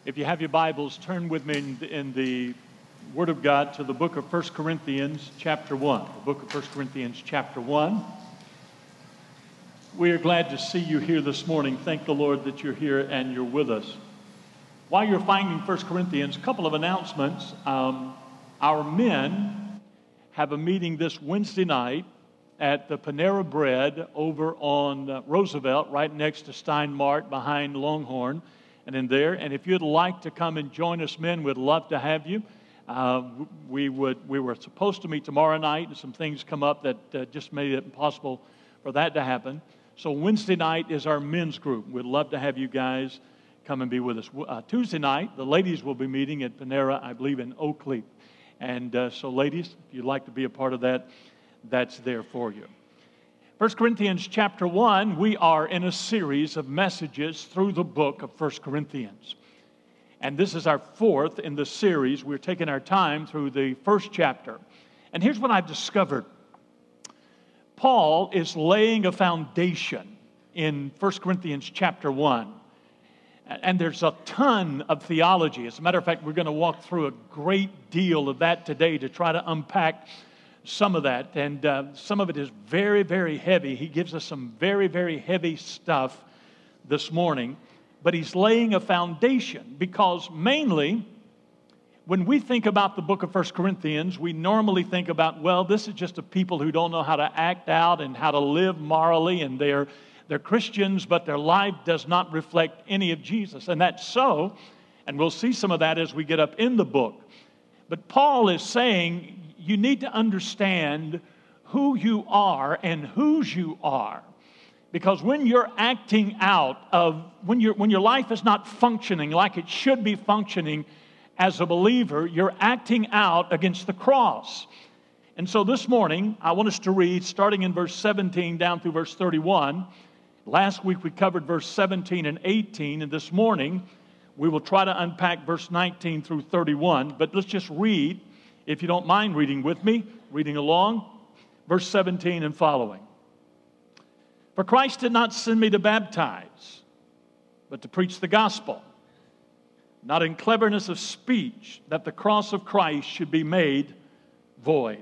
If you have your Bibles, turn with me in the Word of God to the book of 1 Corinthians chapter 1. The book of 1 Corinthians chapter 1. We are glad to see you here this morning. Thank the Lord that you're here and you're with us. While you're finding 1 Corinthians, a couple of announcements. Our men have a meeting this Wednesday night at the Panera Bread over on Roosevelt, right next to Stein Mart behind Longhorn. And in there, and if you'd like to come and join us, men, we'd love to have you. We were supposed to meet tomorrow night, and some things come up that just made it impossible for that to happen. So Wednesday night is our men's group. We'd love to have you guys come and be with us. Tuesday night, the ladies will be meeting at Panera, I believe, in Oak Leaf. And so, ladies, if you'd like to be a part of that, that's there for you. 1 Corinthians chapter 1, we are in a series of messages through the book of 1 Corinthians. And this is our fourth in the series. We're taking our time through the first chapter. And here's what I've discovered. Paul is laying a foundation in 1 Corinthians chapter 1. And there's a ton of theology. As a matter of fact, we're going to walk through a great deal of that today to try to unpack some of that, and some of it is very, very heavy. He gives us some very, very heavy stuff this morning, but he's laying a foundation because mainly when we think about the book of 1 Corinthians, we normally think about, well, this is just a people who don't know how to act out and how to live morally, and they're Christians, but their life does not reflect any of Jesus. And that's so, and we'll see some of that as we get up in the book. But Paul is saying, you need to understand who you are and whose you are. Because when you're acting out of, when your life is not functioning like it should be functioning as a believer, you're acting out against the cross. And so this morning, I want us to read, starting in verse 17 down through verse 31. Last week we covered verse 17 and 18, and this morning we will try to unpack verse 19 through 31. But let's just read. If you don't mind reading with me, reading along, verse 17 and following. For Christ did not send me to baptize, but to preach the gospel, not in cleverness of speech, that the cross of Christ should be made void.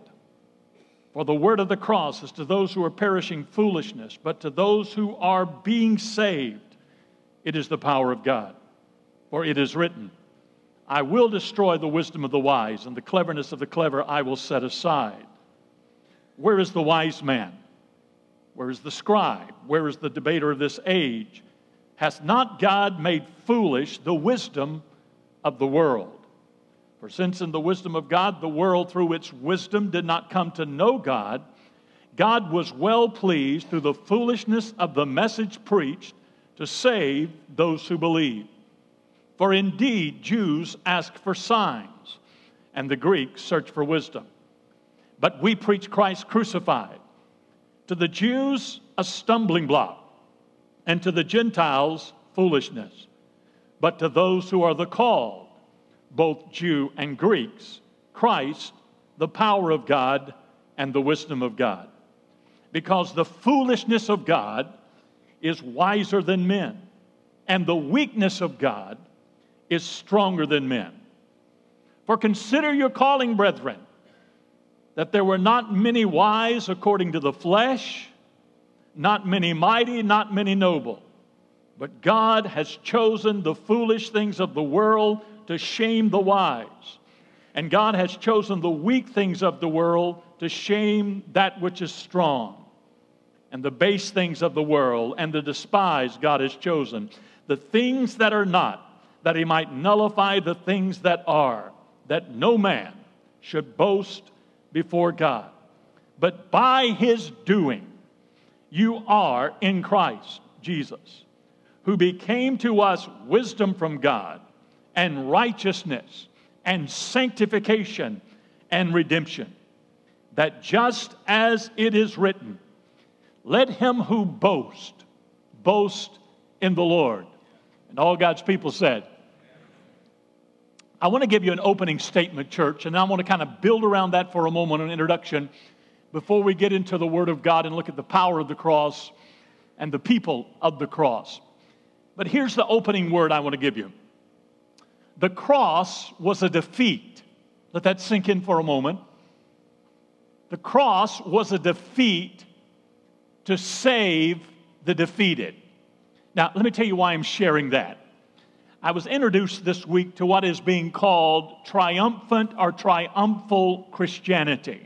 For the word of the cross is to those who are perishing foolishness, but to those who are being saved, it is the power of God. For it is written, I will destroy the wisdom of the wise, and the cleverness of the clever I will set aside. Where is the wise man? Where is the scribe? Where is the debater of this age? Hath not God made foolish the wisdom of the world? For since in the wisdom of God, the world through its wisdom did not come to know God, God was well pleased through the foolishness of the message preached to save those who believe. For indeed, Jews ask for signs, and the Greeks search for wisdom. But we preach Christ crucified. To the Jews, a stumbling block, and to the Gentiles, foolishness. But to those who are the called, both Jew and Greeks, Christ, the power of God and the wisdom of God. Because the foolishness of God is wiser than men, and the weakness of God is stronger than men. For consider your calling, brethren, that there were not many wise according to the flesh, not many mighty, not many noble. But God has chosen the foolish things of the world to shame the wise. And God has chosen the weak things of the world to shame that which is strong. And the base things of the world and the despised God has chosen. The things that are not, that he might nullify the things that are, that no man should boast before God. But by his doing, you are in Christ Jesus, who became to us wisdom from God, and righteousness, and sanctification, and redemption. That just as it is written, let him who boast, boast in the Lord. And all God's people said, I want to give you an opening statement, church, and I want to kind of build around that for a moment, an introduction, before we get into the Word of God and look at the power of the cross and the people of the cross. But here's the opening word I want to give you. The cross was a defeat. Let that sink in for a moment. The cross was a defeat to save the defeated. Now, let me tell you why I'm sharing that. I was introduced this week to what is being called triumphant or triumphal Christianity.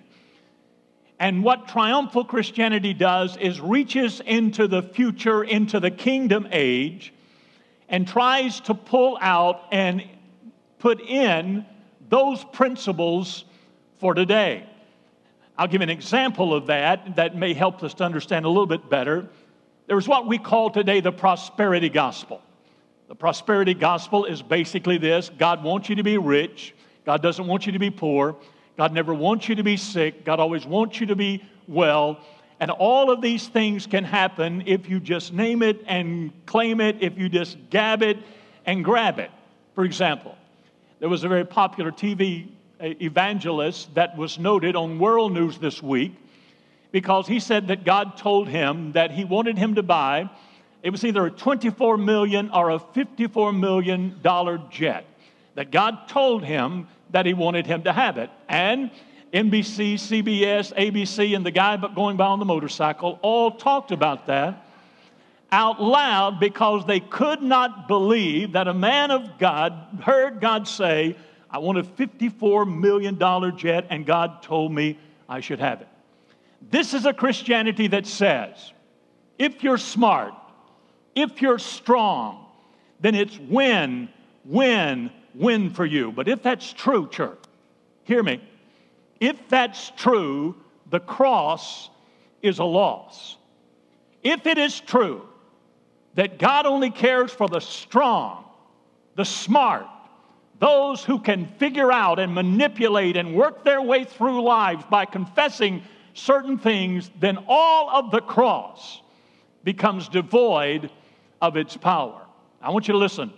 And what triumphal Christianity does is reaches into the future, into the kingdom age, and tries to pull out and put in those principles for today. I'll give an example of that may help us to understand a little bit better. There's what we call today the prosperity gospel. The prosperity gospel is basically this: God wants you to be rich. God doesn't want you to be poor. God never wants you to be sick. God always wants you to be well. And all of these things can happen if you just name it and claim it, if you just gab it and grab it. For example, there was a very popular TV evangelist that was noted on World News this week because he said that God told him that he wanted him to buy, it was either a $24 million or a $54 million jet, that God told him that he wanted him to have it. And NBC, CBS, ABC, and the guy going by on the motorcycle all talked about that out loud because they could not believe that a man of God heard God say, I want a $54 million jet, and God told me I should have it. This is a Christianity that says, if you're smart, if you're strong, then it's win, win, win for you. But if that's true, church, hear me. If that's true, the cross is a loss. If it is true that God only cares for the strong, the smart, those who can figure out and manipulate and work their way through lives by confessing certain things, then all of the cross becomes devoid of its power. I want you to listen.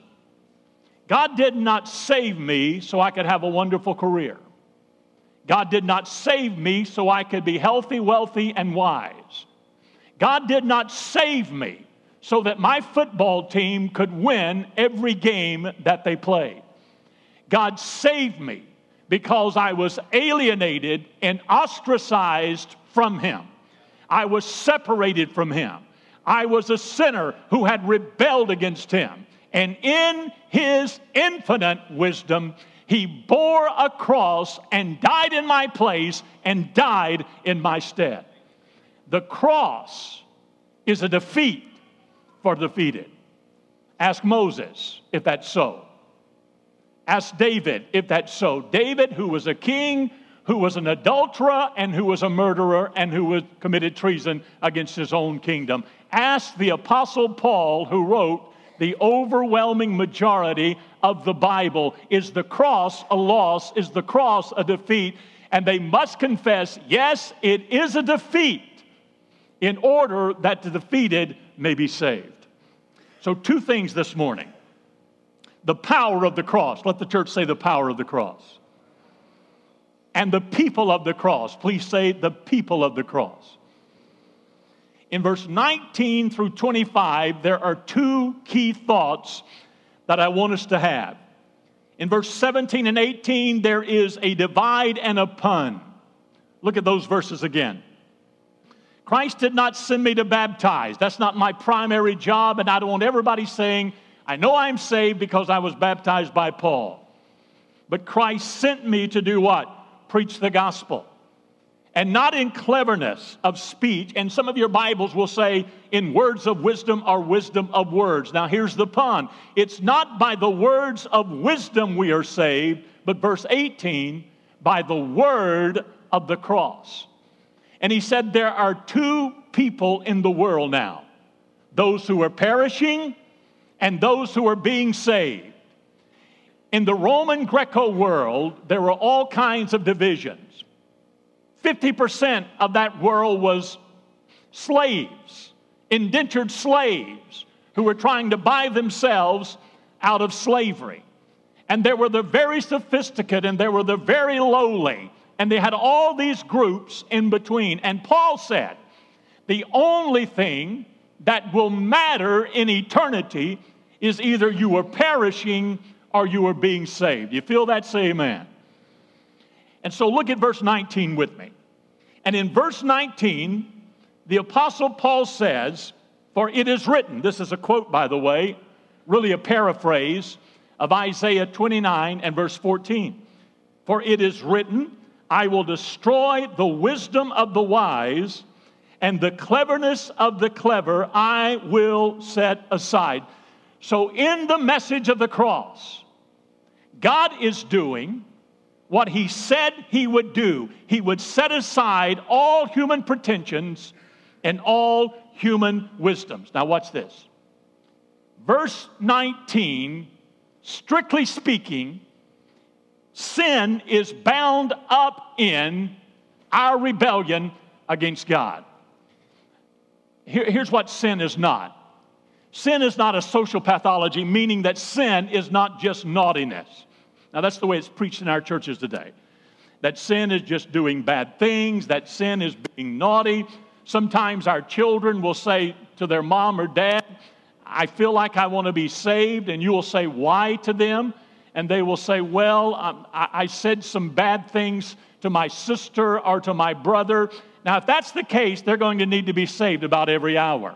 God did not save me so I could have a wonderful career. God did not save me so I could be healthy, wealthy, and wise. God did not save me so that my football team could win every game that they played. God saved me because I was alienated and ostracized from Him. I was separated from Him. I was a sinner who had rebelled against Him. And in His infinite wisdom, He bore a cross and died in my place and died in my stead. The cross is a defeat for the defeated. Ask Moses if that's so. Ask David if that's so. David, who was a king, who was an adulterer, and who was a murderer, and who was committed treason against his own kingdom. Ask the Apostle Paul, who wrote the overwhelming majority of the Bible. Is the cross a loss? Is the cross a defeat? And they must confess, yes, it is a defeat, in order that the defeated may be saved. So 2 things this morning. The power of the cross. Let the church say the power of the cross. And the people of the cross. Please say the people of the cross. In verse 19 through 25, there are 2 key thoughts that I want us to have. In verse 17 and 18, there is a divide and a pun. Look at those verses again. Christ did not send me to baptize. That's not my primary job, and I don't want everybody saying, I know I'm saved because I was baptized by Paul. But Christ sent me to do what? Preach the gospel. And not in cleverness of speech. And some of your Bibles will say in words of wisdom or wisdom of words. Now here's the pun. It's not by the words of wisdom we are saved, but verse 18, by the word of the cross. And he said there are 2 people in the world now. Those who are perishing and those who are being saved. In the Roman Greco world, there were all kinds of divisions. 50% of that world was slaves, indentured slaves, who were trying to buy themselves out of slavery. And there were the very sophisticated, and there were the very lowly, and they had all these groups in between. And Paul said, the only thing that will matter in eternity is either you are perishing or you are being saved. You feel that? Say amen. And so look at verse 19 with me. And in verse 19, the Apostle Paul says, "For it is written," this is a quote, by the way, really a paraphrase of Isaiah 29 and verse 14. "For it is written, I will destroy the wisdom of the wise, and the cleverness of the clever I will set aside." So in the message of the cross, God is doing what he said he would do. He would set aside all human pretensions and all human wisdoms. Now watch this. Verse 19, strictly speaking, sin is bound up in our rebellion against God. Here's what sin is not. Sin is not a social pathology, meaning that sin is not just naughtiness. Now, that's the way it's preached in our churches today. That sin is just doing bad things, that sin is being naughty. Sometimes our children will say to their mom or dad, "I feel like I want to be saved," and you will say, "Why?" to them. And they will say, "Well, I said some bad things to my sister or to my brother." Now, if that's the case, they're going to need to be saved about every hour.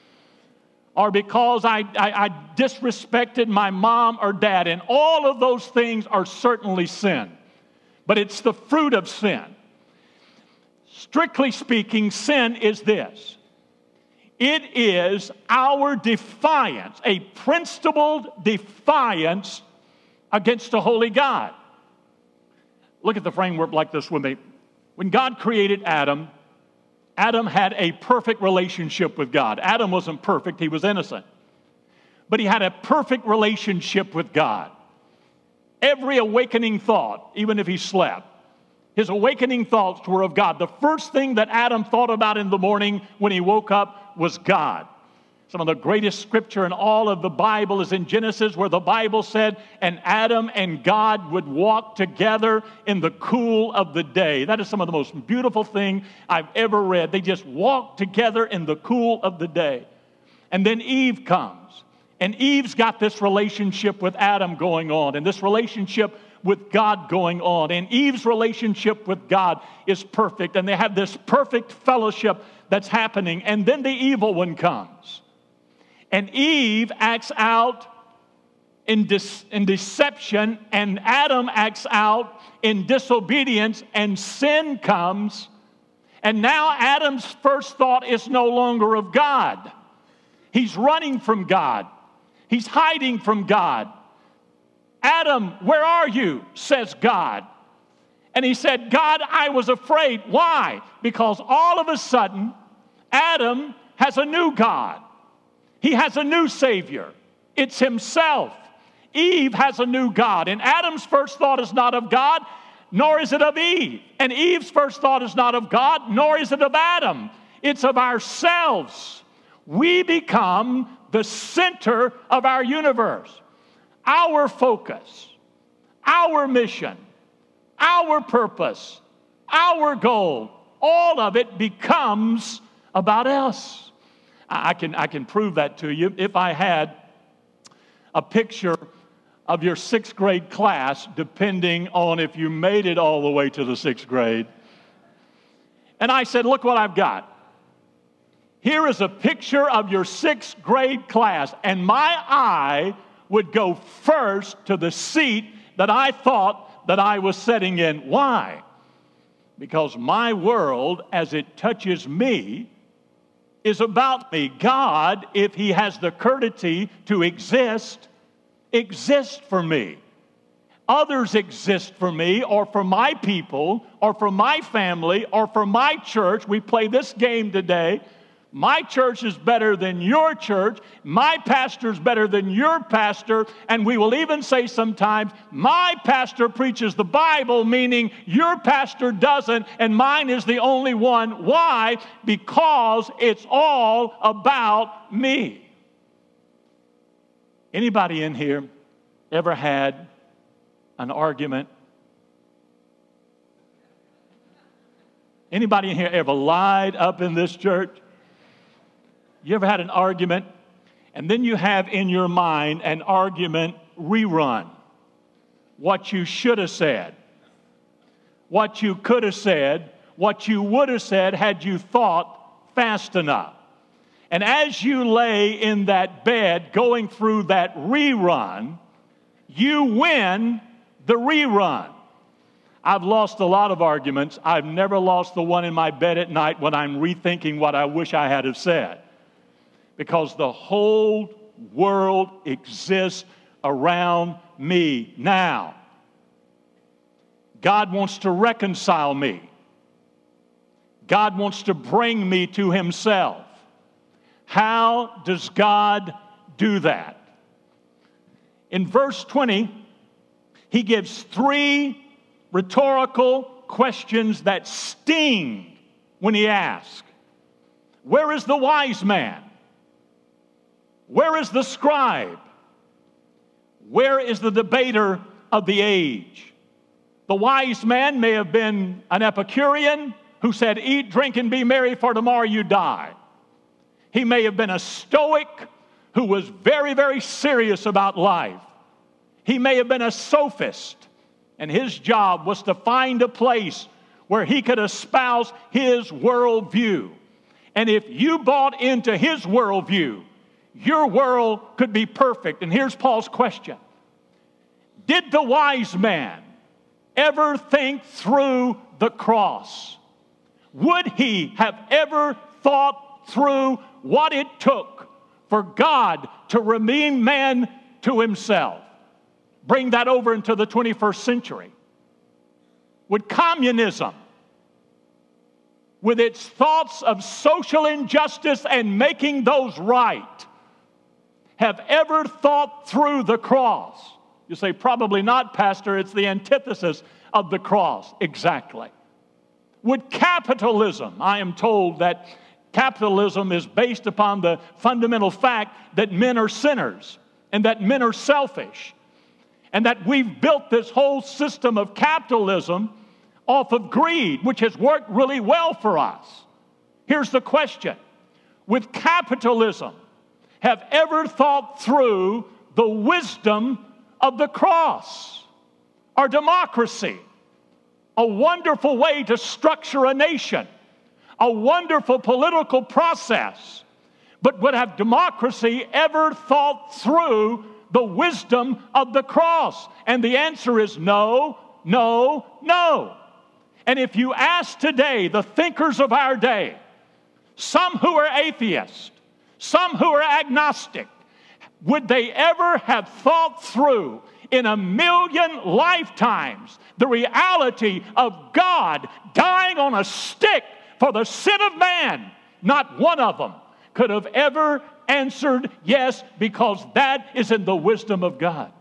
Or because I disrespected my mom or dad. And all of those things are certainly sin. But it's the fruit of sin. Strictly speaking, sin is this. It is our defiance, a principled defiance against a holy God. Look at the framework like this with me. When God created Adam, Adam had a perfect relationship with God. Adam wasn't perfect, he was innocent. But he had a perfect relationship with God. Every awakening thought, even if he slept, his awakening thoughts were of God. The first thing that Adam thought about in the morning when he woke up was God. Some of the greatest scripture in all of the Bible is in Genesis, where the Bible said, "And Adam and God would walk together in the cool of the day." That is some of the most beautiful thing I've ever read. They just walked together in the cool of the day. And then Eve comes. And Eve's got this relationship with Adam going on, and this relationship with God going on. And Eve's relationship with God is perfect, and they have this perfect fellowship that's happening. And then the evil one comes. And Eve acts out in deception, and Adam acts out in disobedience, and sin comes. And now Adam's first thought is no longer of God. He's running from God. He's hiding from God. "Adam, where are you?" says God. And he said, "God, I was afraid." Why? Because all of a sudden, Adam has a new God. He has a new Savior. It's himself. Eve has a new God. And Adam's first thought is not of God, nor is it of Eve. And Eve's first thought is not of God, nor is it of Adam. It's of ourselves. We become the center of our universe. Our focus, our mission, our purpose, our goal, all of it becomes about us. I can prove that to you if I had a picture of your sixth grade class, depending on if you made it all the way to the sixth grade. And I said, "Look what I've got. Here is a picture of your sixth grade class." And my eye would go first to the seat that I thought that I was sitting in. Why? Because my world, as it touches me, is about me. God, if he has the courtesy to exist, exists for me. Others exist for me, or for my people, or for my family, or for my church. We play this game today. My church is better than your church. My pastor is better than your pastor. And we will even say sometimes, my pastor preaches the Bible, meaning your pastor doesn't, and mine is the only one. Why? Because it's all about me. Anybody in here ever had an argument? Anybody in here ever lied up in this church? You ever had an argument, and then you have in your mind an argument rerun? what you should have said, what you could have said, what you would have said had you thought fast enough. And as you lay in that bed going through that rerun, you win the rerun. I've lost a lot of arguments. I've never lost the one in my bed at night when I'm rethinking what I wish I had have said. Because the whole world exists around me now. God wants to reconcile me. God wants to bring me to Himself. How does God do that? In verse 20, He gives 3 rhetorical questions that sting when He asks. Where is the wise man? Where is the scribe? Where is the debater of the age? The wise man may have been an Epicurean who said, eat, drink, and be merry, for tomorrow you die. He may have been a Stoic who was very, very serious about life. He may have been a sophist, and his job was to find a place where he could espouse his worldview. And if you bought into his worldview, your world could be perfect. And here's Paul's question. Did the wise man ever think through the cross? Would he have ever thought through what it took for God to redeem man to Himself? Bring that over into the 21st century. Would communism, with its thoughts of social injustice and making those right, have ever thought through the cross? You say, probably not, Pastor. It's the antithesis of the cross. Exactly. Would capitalism, I am told that capitalism is based upon the fundamental fact that men are sinners and that men are selfish, and that we've built this whole system of capitalism off of greed, which has worked really well for us. Here's the question. Would capitalism have ever thought through the wisdom of the cross? Or democracy, a wonderful way to structure a nation, a wonderful political process, but would have democracy ever thought through the wisdom of the cross? And the answer is no, no, no. And if you ask today the thinkers of our day, some who are atheists, some who are agnostic, would they ever have thought through in a million lifetimes the reality of God dying on a stick for the sin of man? Not one of them could have ever answered yes, because that is in the wisdom of God.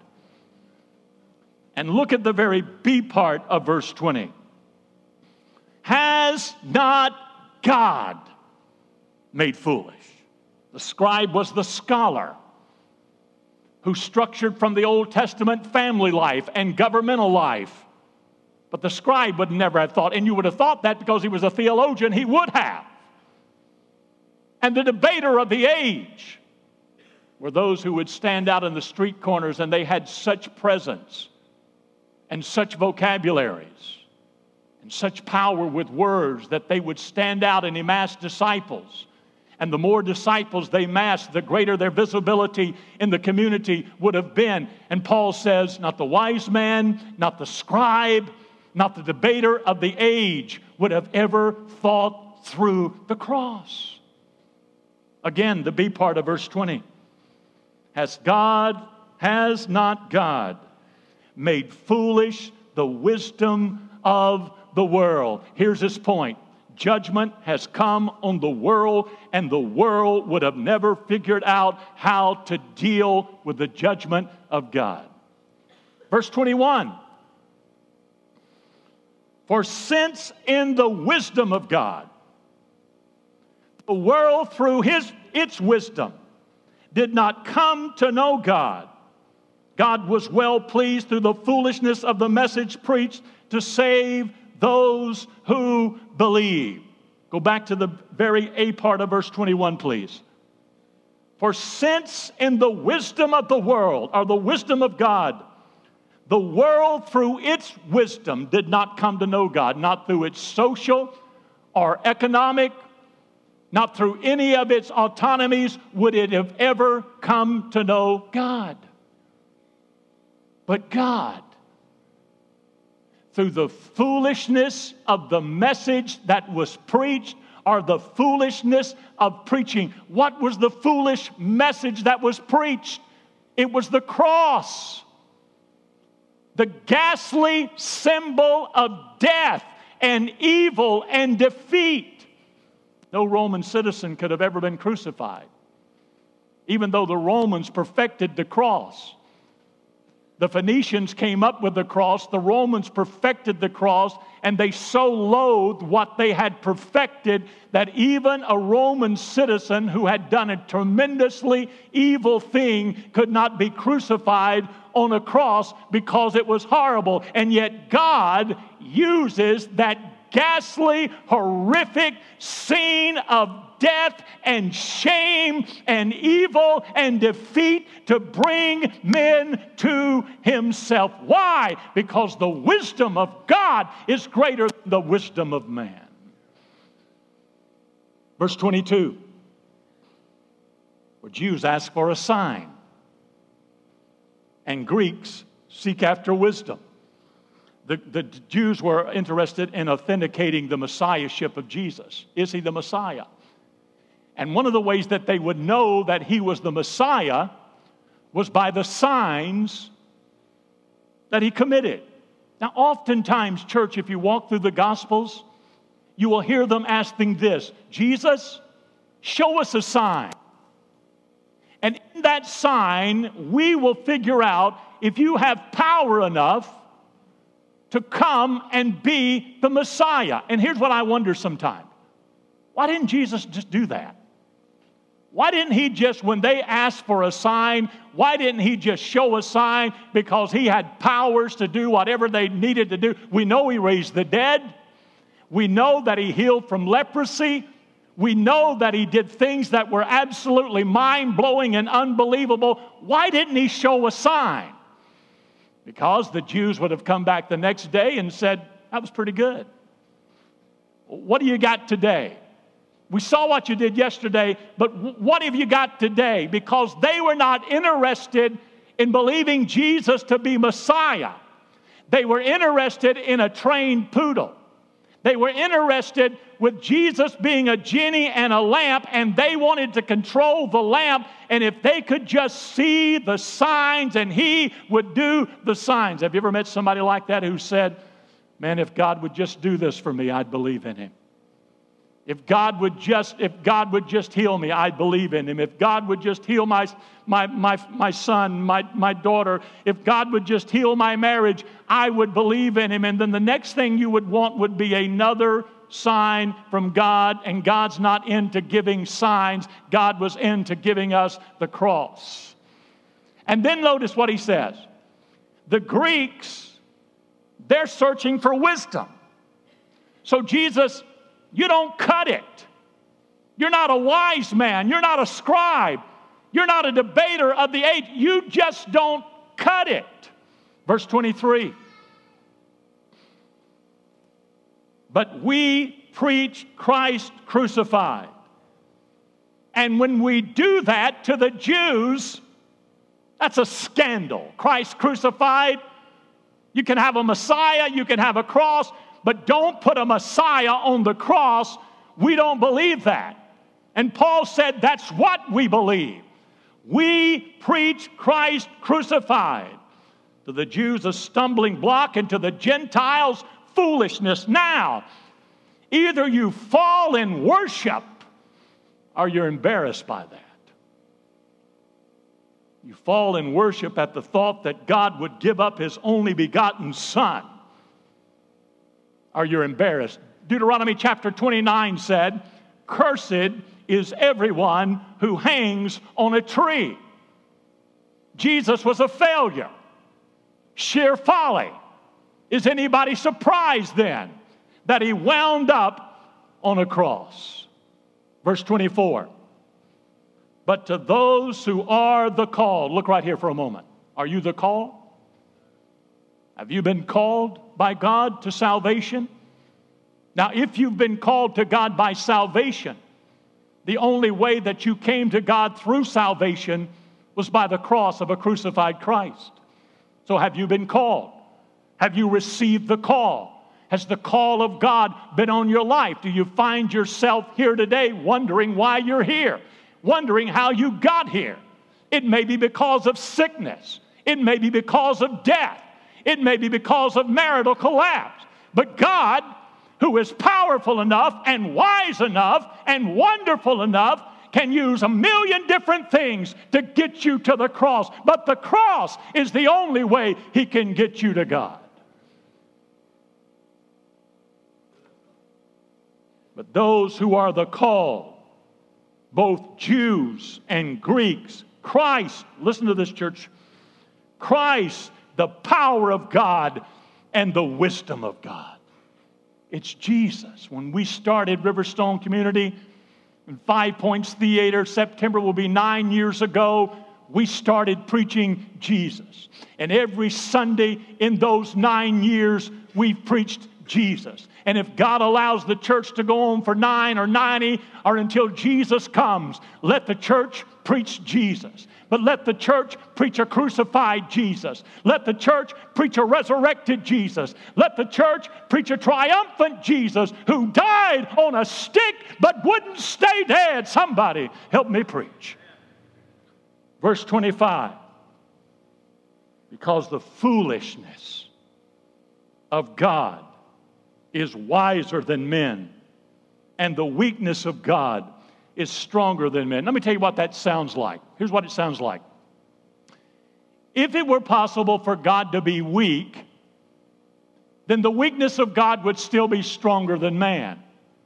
And look at the very B part of verse 20. Has not God made foolish? The scribe was the scholar who structured from the Old Testament family life and governmental life. But the scribe would never have thought, and you would have thought that because he was a theologian, he would have. And the debater of the age were those who would stand out in the street corners, and they had such presence and such vocabularies and such power with words that they would stand out and amass disciples. And the more disciples they massed, the greater their visibility in the community would have been. And Paul says, not the wise man, not the scribe, not the debater of the age would have ever thought through the cross. Again, the B part of verse 20. Has not God made foolish the wisdom of the world? Here's his point. Judgment has come on the world, and the world would have never figured out how to deal with the judgment of God. Verse 21. For since in the wisdom of God, the world through its wisdom did not come to know God, God was well pleased through the foolishness of the message preached to save those who believe. Go back to the very A part of verse 21, please. For since in the wisdom of the world, or the wisdom of God, The world, through its wisdom, did not come to know God, not through its social or economic, not through any of its autonomies would it have ever come to know God. But God, through the foolishness of the message that was preached, or the foolishness of preaching. What was the foolish message that was preached? It was the cross. The ghastly symbol of death and evil and defeat. No Roman citizen could have ever been crucified, even though the Romans perfected the cross. The Phoenicians came up with the cross, the Romans perfected the cross, and they so loathed what they had perfected that even a Roman citizen who had done a tremendously evil thing could not be crucified on a cross because it was horrible. And yet God uses that ghastly, horrific scene of death and shame and evil and defeat to bring men to Himself. Why? Because the wisdom of God is greater than the wisdom of man. Verse 22, where Jews ask for a sign and Greeks seek after wisdom. The Jews were interested in authenticating the messiahship of Jesus. Is He the Messiah? And one of the ways that they would know that He was the Messiah was by the signs that He committed. Now, oftentimes, church, if you walk through the Gospels, you will hear them asking this: Jesus, show us a sign. And in that sign, we will figure out if you have power enough to come and be the Messiah. And here's what I wonder sometimes. Why didn't Jesus just do that? Why didn't He just, when they asked for a sign, why didn't He just show a sign? Because He had powers to do whatever they needed to do. We know He raised the dead. We know that He healed from leprosy. We know that He did things that were absolutely mind-blowing and unbelievable. Why didn't He show a sign? Because the Jews would have come back the next day and said, that was pretty good. What do you got today? We saw what you did yesterday, but what have you got today? Because they were not interested in believing Jesus to be Messiah. They were interested in a trained poodle. They were interested with Jesus being a genie and a lamp, and they wanted to control the lamp, and if they could just see the signs, and He would do the signs. Have you ever met somebody like that who said, man, if God would just do this for me, I'd believe in Him. If God would just heal me, I'd believe in Him. If God would just heal my son, my daughter, if God would just heal my marriage, I would believe in Him. And then the next thing you would want would be another sign from God, and God's not into giving signs. God was into giving us the cross. And then notice what He says. The Greeks, they're searching for wisdom. So Jesus, you don't cut it. You're not a wise man. You're not a scribe. You're not a debater of the age. You just don't cut it. Verse 23. But we preach Christ crucified. And when we do that to the Jews, that's a scandal. Christ crucified. You can have a Messiah, you can have a cross, but don't put a Messiah on the cross. We don't believe that. And Paul said that's what we believe. We preach Christ crucified. To the Jews, a stumbling block, and to the Gentiles, foolishness. Now, either you fall in worship or you're embarrassed by that. You fall in worship at the thought that God would give up His only begotten Son, or you're embarrassed. Deuteronomy chapter 29 said, cursed is everyone who hangs on a tree. Jesus was a failure. Sheer folly. Is anybody surprised then that He wound up on a cross? Verse 24. But to those who are the called, look right here for a moment. Are you the called? Have you been called by God to salvation? Now, if you've been called to God by salvation, the only way that you came to God through salvation was by the cross of a crucified Christ. So have you been called? Have you received the call? Has the call of God been on your life? Do you find yourself here today wondering why you're here? Wondering how you got here? It may be because of sickness. It may be because of death. It may be because of marital collapse. But God, who is powerful enough and wise enough and wonderful enough, can use a million different things to get you to the cross. But the cross is the only way He can get you to God. But those who are the called, both Jews and Greeks, Christ, listen to this, church, Christ, the power of God and the wisdom of God. It's Jesus. When we started Riverstone Community in 5 Points Theater, September will be 9 years ago, we started preaching Jesus. And every Sunday in those 9 years, we've preached Jesus. And if God allows the church to go on for 9 or 90 or until Jesus comes, let the church preach Jesus. But let the church preach a crucified Jesus. Let the church preach a resurrected Jesus. Let the church preach a triumphant Jesus who died on a stick but wouldn't stay dead. Somebody help me preach. Verse 25. Because the foolishness of God is wiser than men, and the weakness of God is stronger than men. Let me tell you what that sounds like. Here's what it sounds like. If it were possible for God to be weak, then the weakness of God would still be stronger than man.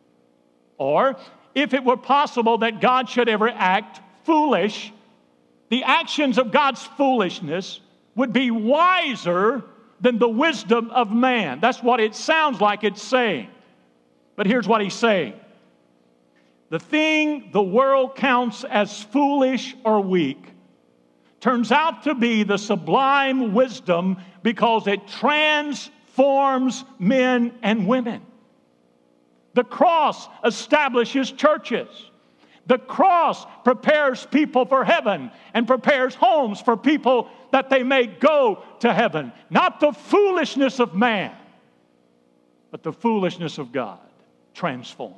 Or, if it were possible that God should ever act foolish, the actions of God's foolishness would be wiser than the wisdom of man. That's what it sounds like it's saying. But here's what he's saying. The thing the world counts as foolish or weak turns out to be the sublime wisdom because it transforms men and women. The cross establishes churches. The cross prepares people for heaven and prepares homes for people that they may go to heaven. Not the foolishness of man, but the foolishness of God transforms.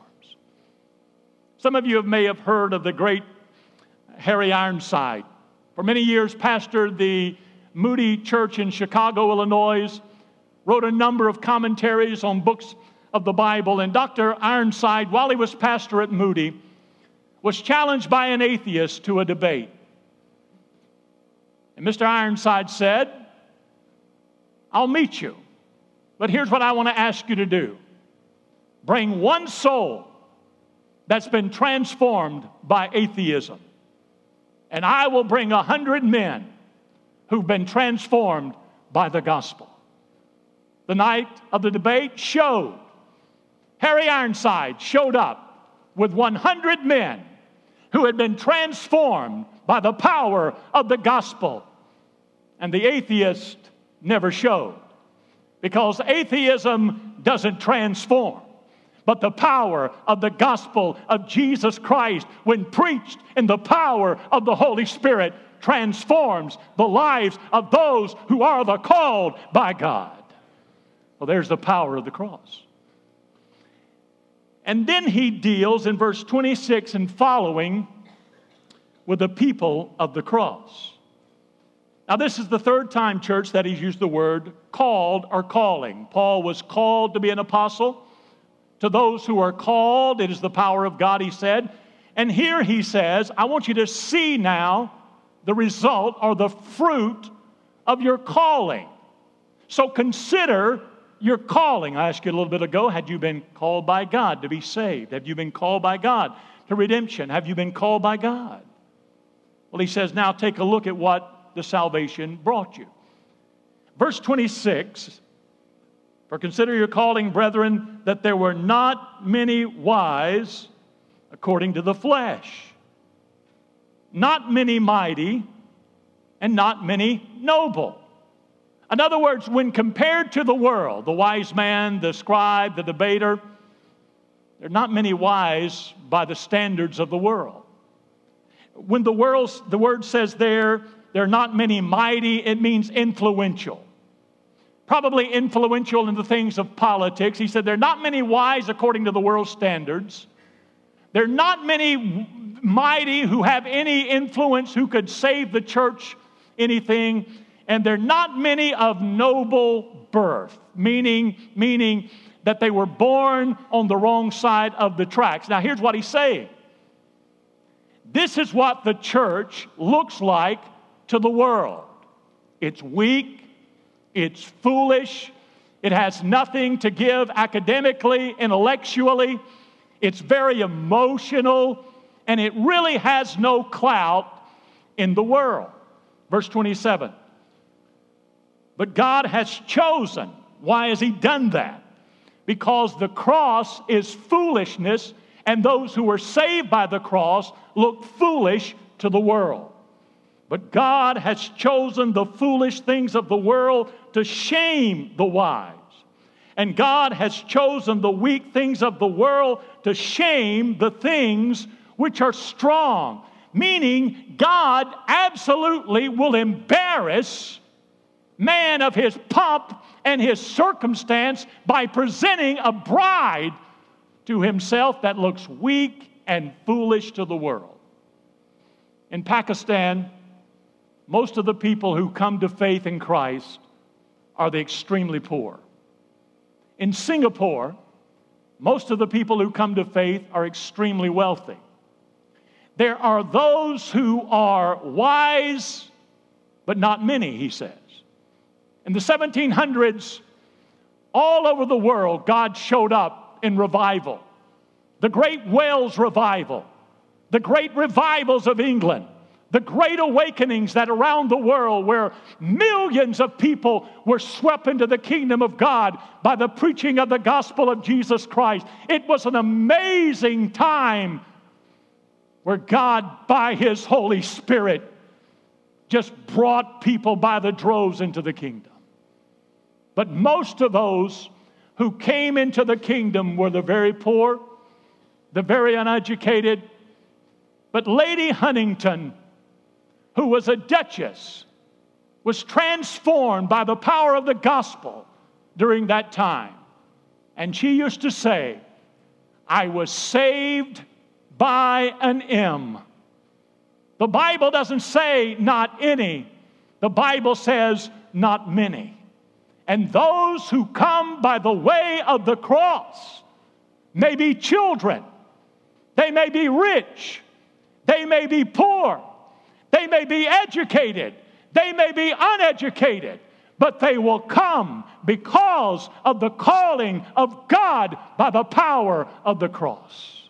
Some of you may have heard of the great Harry Ironside. For many years, pastored the Moody Church in Chicago, Illinois, wrote a number of commentaries on books of the Bible. And Dr. Ironside, while he was pastor at Moody, was challenged by an atheist to a debate. And Mr. Ironside said, I'll meet you, but here's what I want to ask you to do. Bring one soul that's been transformed by atheism, and I will bring 100 men who've been transformed by the gospel. The night of the debate showed, Harry Ironside showed up with 100 men who had been transformed by the power of the gospel. And the atheist never showed, because atheism doesn't transform. But the power of the gospel of Jesus Christ, when preached in the power of the Holy Spirit, transforms the lives of those who are the called by God. Well, there's the power of the cross. And then he deals in verse 26 and following with the people of the cross. Now, this is the third time, church, that he's used the word called or calling. Paul was called to be an apostle. To those who are called, it is the power of God, he said. And here he says, I want you to see now the result or the fruit of your calling. So consider your calling. I asked you a little bit ago, had you been called by God to be saved? Have you been called by God to redemption? Have you been called by God? Well, he says, now take a look at what the salvation brought you. Verse 26, for consider your calling, brethren, that there were not many wise according to the flesh, not many mighty, and not many noble, In other words, when compared to the world, the wise man, the scribe, the debater, there are not many wise by the standards of the world. When the word says there are not many mighty, it means influential. Probably influential in the things of politics. He said there are not many wise according to the world's standards. There are not many mighty who have any influence who could save the church anything. And there are not many of noble birth, meaning that they were born on the wrong side of the tracks. Now here's what he's saying. This is what the church looks like to the world. It's weak. It's foolish. It has nothing to give academically, intellectually. It's very emotional. And it really has no clout in the world. Verse 27. But God has chosen. Why has He done that? Because the cross is foolishness, and those who are saved by the cross look foolish to the world. But God has chosen the foolish things of the world to shame the wise. And God has chosen the weak things of the world to shame the things which are strong. Meaning, God absolutely will embarrass man of his pomp and his circumstance by presenting a bride to himself that looks weak and foolish to the world. In Pakistan, most of the people who come to faith in Christ are the extremely poor. In Singapore, most of the people who come to faith are extremely wealthy. There are those who are wise, but not many, he says. In the 1700s, all over the world, God showed up in revival. The great Wales revival, the great revivals of England, the great awakenings that around the world where millions of people were swept into the kingdom of God by the preaching of the gospel of Jesus Christ. It was an amazing time where God, by His Holy Spirit, just brought people by the droves into the kingdom. But most of those who came into the kingdom were the very poor, the very uneducated. But Lady Huntington, who was a duchess, was transformed by the power of the gospel during that time. And she used to say, I was saved by an M. The Bible doesn't say not any. The Bible says not many. And those who come by the way of the cross may be children. They may be rich. They may be poor. They may be educated. They may be uneducated. But they will come because of the calling of God by the power of the cross.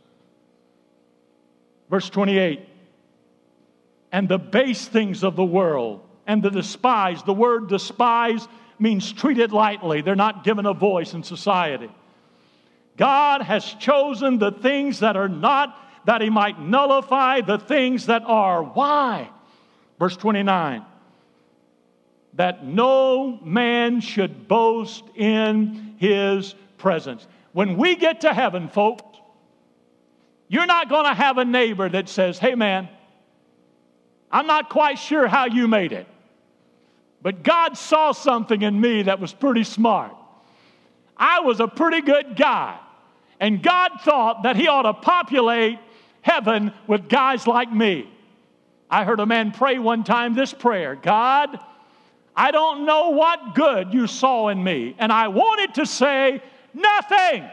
Verse 28. And the base things of the world and the despised. The word despise means treated lightly. They're not given a voice in society. God has chosen the things that are not, that He might nullify the things that are. Why? Verse 29. That no man should boast in His presence. When we get to heaven, folks, you're not going to have a neighbor that says, hey man, I'm not quite sure how you made it, but God saw something in me that was pretty smart. I was a pretty good guy, and God thought that He ought to populate heaven with guys like me. I heard a man pray one time this prayer: God, I don't know what good you saw in me, and I wanted to say nothing.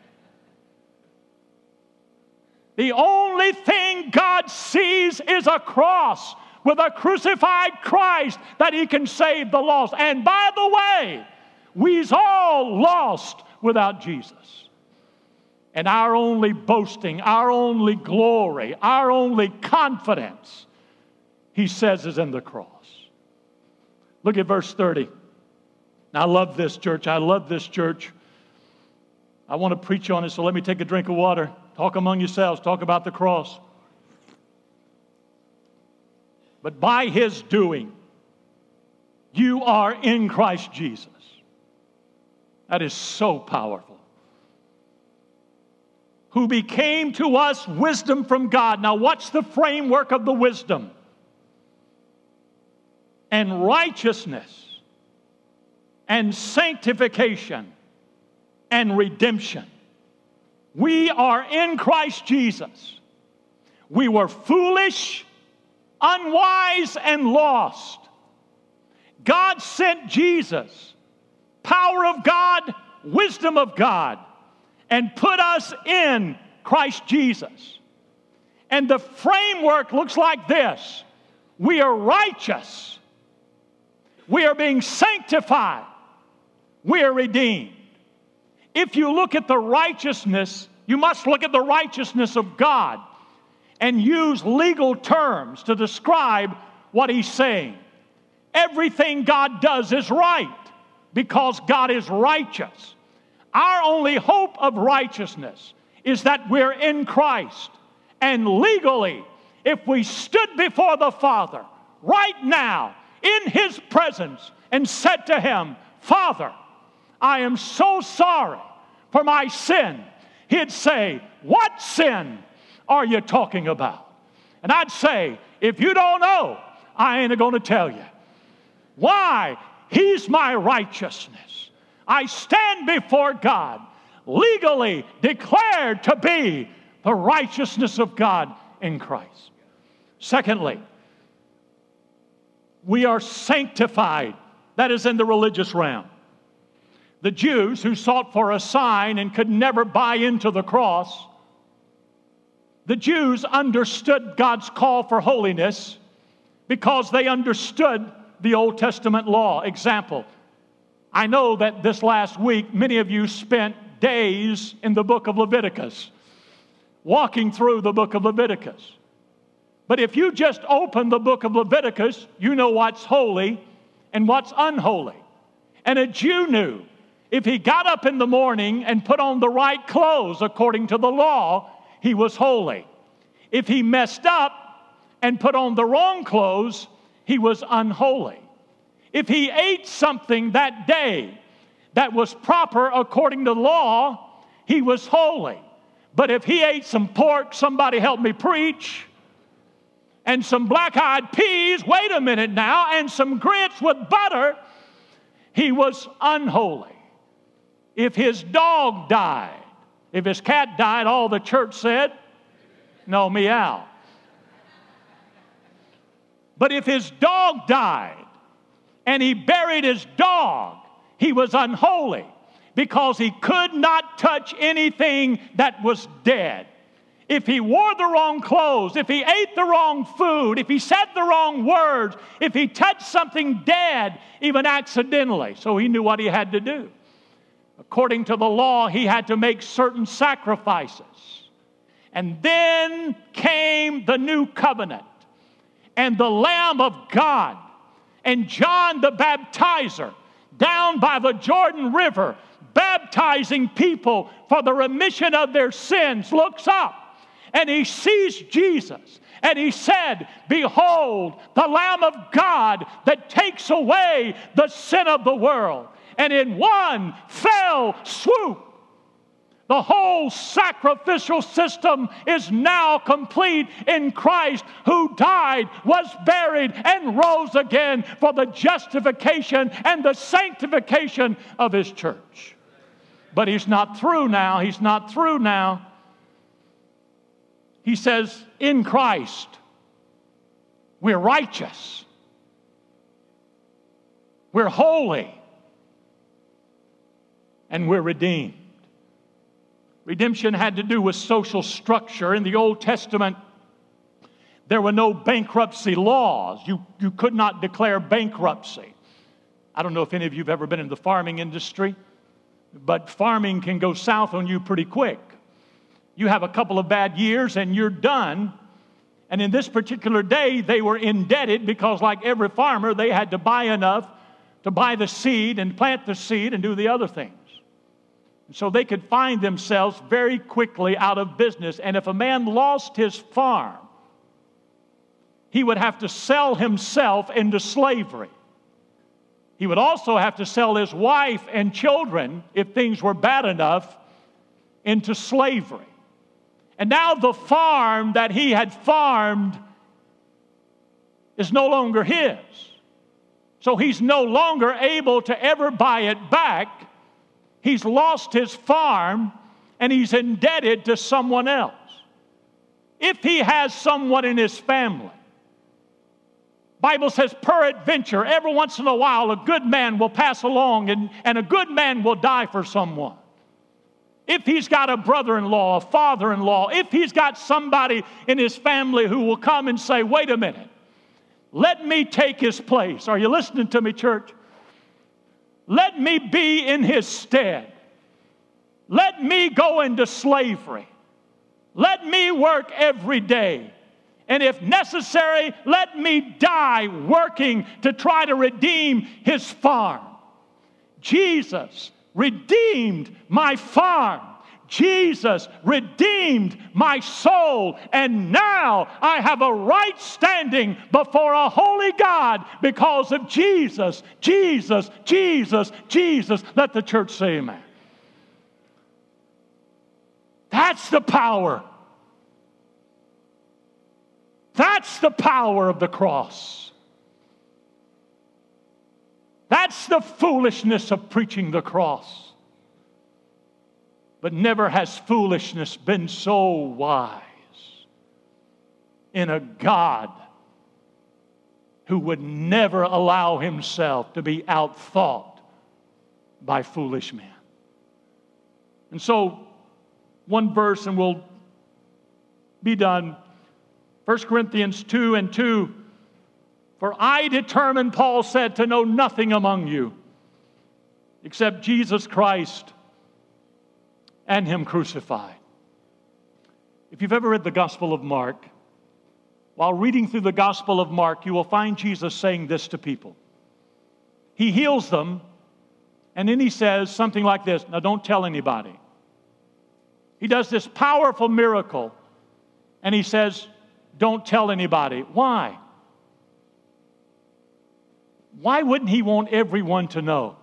The only thing God sees is a cross with a crucified Christ that He can save the lost. And by the way, we's all lost without Jesus. And our only boasting, our only glory, our only confidence, He says, is in the cross. Look at verse 30. Now, I love this church. I love this church. I want to preach on it, so let me take a drink of water. Talk among yourselves. Talk about the cross. But by His doing, You are in Christ Jesus. That is so powerful. Who became to us wisdom from God. Now, what's the framework of the wisdom? And righteousness, and sanctification, and redemption. We are in Christ Jesus. We were foolish, unwise, and lost. God sent Jesus, power of God, wisdom of God, and put us in Christ Jesus. And the framework looks like this. We are righteous. We are being sanctified. We are redeemed. If you look at the righteousness, you must look at the righteousness of God and use legal terms to describe what He's saying. Everything God does is right because God is righteous. Our only hope of righteousness is that we're in Christ. And legally, if we stood before the Father right now in His presence and said to Him, Father, I am so sorry for my sin, He'd say, what sin are you talking about? And I'd say, if you don't know, I ain't going to tell you. Why? He's my righteousness. I stand before God, legally declared to be the righteousness of God in Christ. Secondly, we are sanctified. That is in the religious realm. The Jews who sought for a sign and could never buy into the cross, the Jews understood God's call for holiness because they understood the Old Testament law. Example, I know that this last week many of you spent days in the book of Leviticus, walking through the book of Leviticus. But if you just open the book of Leviticus, you know what's holy and what's unholy. And a Jew knew if he got up in the morning and put on the right clothes according to the law, he was holy. If he messed up and put on the wrong clothes, he was unholy. If he ate something that day that was proper according to law, he was holy. But if he ate some pork, somebody help me preach, and some black-eyed peas, wait a minute now, and some grits with butter, he was unholy. If his dog died, if his cat died, all the church said, no, meow. But if his dog died and he buried his dog, he was unholy because he could not touch anything that was dead. If he wore the wrong clothes, if he ate the wrong food, if he said the wrong words, if he touched something dead, even accidentally, so he knew what he had to do. According to the law, he had to make certain sacrifices. And then came the new covenant and the Lamb of God and John the Baptizer down by the Jordan River, baptizing people for the remission of their sins, looks up and he sees Jesus. And he said, behold, the Lamb of God that takes away the sin of the world. And in one fell swoop, the whole sacrificial system is now complete in Christ, who died, was buried, and rose again for the justification and the sanctification of His church. But He's not through now. He's not through now. He says, in Christ, we're righteous. We're holy. And we're redeemed. Redemption had to do with social structure. In the Old Testament, there were no bankruptcy laws. You could not declare bankruptcy. I don't know if any of you have ever been in the farming industry, but farming can go south on you pretty quick. You have a couple of bad years and you're done. And in this particular day, they were indebted because, like every farmer, they had to buy enough to buy the seed and plant the seed and do the other things. So they could find themselves very quickly out of business. And if a man lost his farm, he would have to sell himself into slavery. He would also have to sell his wife and children, if things were bad enough, into slavery. And now the farm that he had farmed is no longer his. So he's no longer able to ever buy it back. He's lost his farm and he's indebted to someone else. If he has someone in his family, Bible says, peradventure, every once in a while, a good man will pass along and a good man will die for someone. If he's got a brother-in-law, a father-in-law, if he's got somebody in his family who will come and say, wait a minute, let me take his place. Are you listening to me, church? Let me be in his stead. Let me go into slavery. Let me work every day. And if necessary, let me die working to try to redeem his farm. Jesus redeemed my farm. Jesus redeemed my soul. And now I have a right standing before a holy God because of Jesus. Jesus, Jesus, Jesus. Let the church say amen. That's the power. That's the power of the cross. That's the foolishness of preaching the cross. But never has foolishness been so wise in a God who would never allow himself to be outthought by foolish men. And so, one verse and we'll be done. 1 Corinthians 2:2. For I determined, Paul said, to know nothing among you except Jesus Christ and him crucified. If you've ever read the Gospel of Mark, while reading through the Gospel of Mark, you will find Jesus saying this to people. He heals them, and then he says something like this, now don't tell anybody. He does this powerful miracle, and he says, don't tell anybody. Why? Why wouldn't he want everyone to know?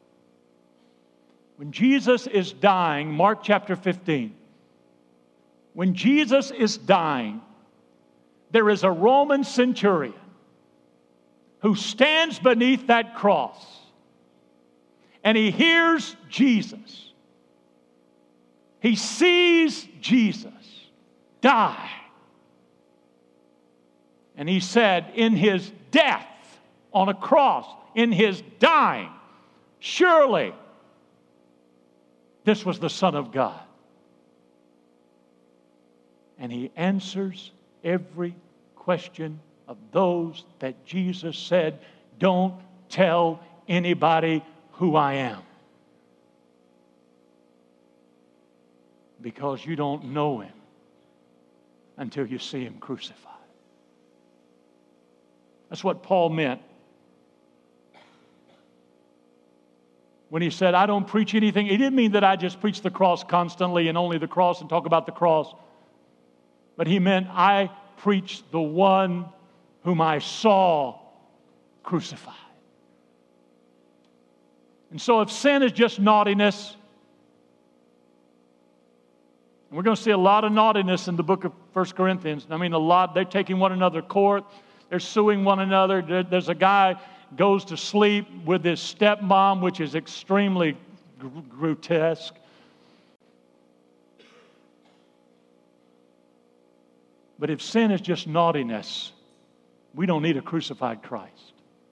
When Jesus is dying, Mark chapter 15, when Jesus is dying, there is a Roman centurion who stands beneath that cross and he hears Jesus. He sees Jesus die. And he said, in his death on a cross, in his dying, surely this was the Son of God. And he answers every question of those that Jesus said, don't tell anybody who I am. Because you don't know him until you see him crucified. That's what Paul meant when he said, I don't preach anything. He didn't mean that I just preach the cross constantly and only the cross and talk about the cross. But he meant I preach the one whom I saw crucified. And so if sin is just naughtiness, and we're going to see a lot of naughtiness in the book of 1 Corinthians. I mean, a lot. They're taking one another to court. They're suing one another. There's a guy goes to sleep with his stepmom, which is extremely grotesque. But if sin is just naughtiness, we don't need a crucified Christ.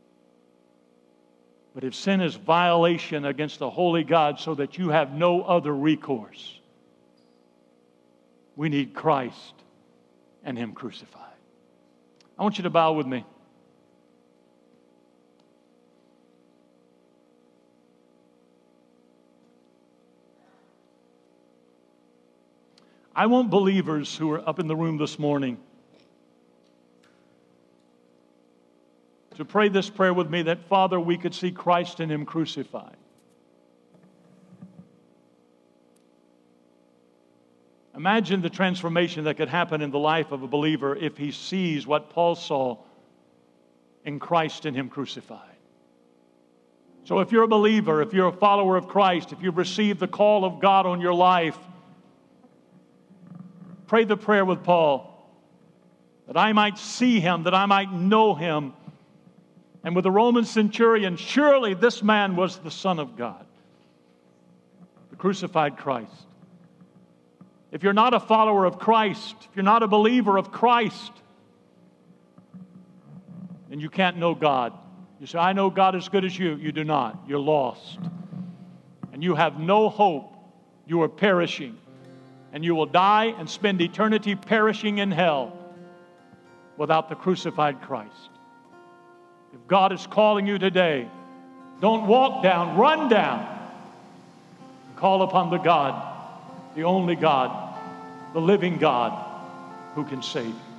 But if sin is violation against the holy God so that you have no other recourse, we need Christ and him crucified. I want you to bow with me. I want believers who are up in the room this morning to pray this prayer with me that, Father, we could see Christ in him crucified. Imagine the transformation that could happen in the life of a believer if he sees what Paul saw in Christ in him crucified. So if you're a believer, if you're a follower of Christ, if you've received the call of God on your life, pray the prayer with Paul, that I might see him, that I might know him. And with the Roman centurion, surely this man was the Son of God, the crucified Christ. If you're not a follower of Christ, if you're not a believer of Christ, then you can't know God. You say, I know God as good as you. You do not. You're lost. And you have no hope. You are perishing. And you will die and spend eternity perishing in hell without the crucified Christ. If God is calling you today, don't walk down, run down. Call upon the God, the only God, the living God who can save you.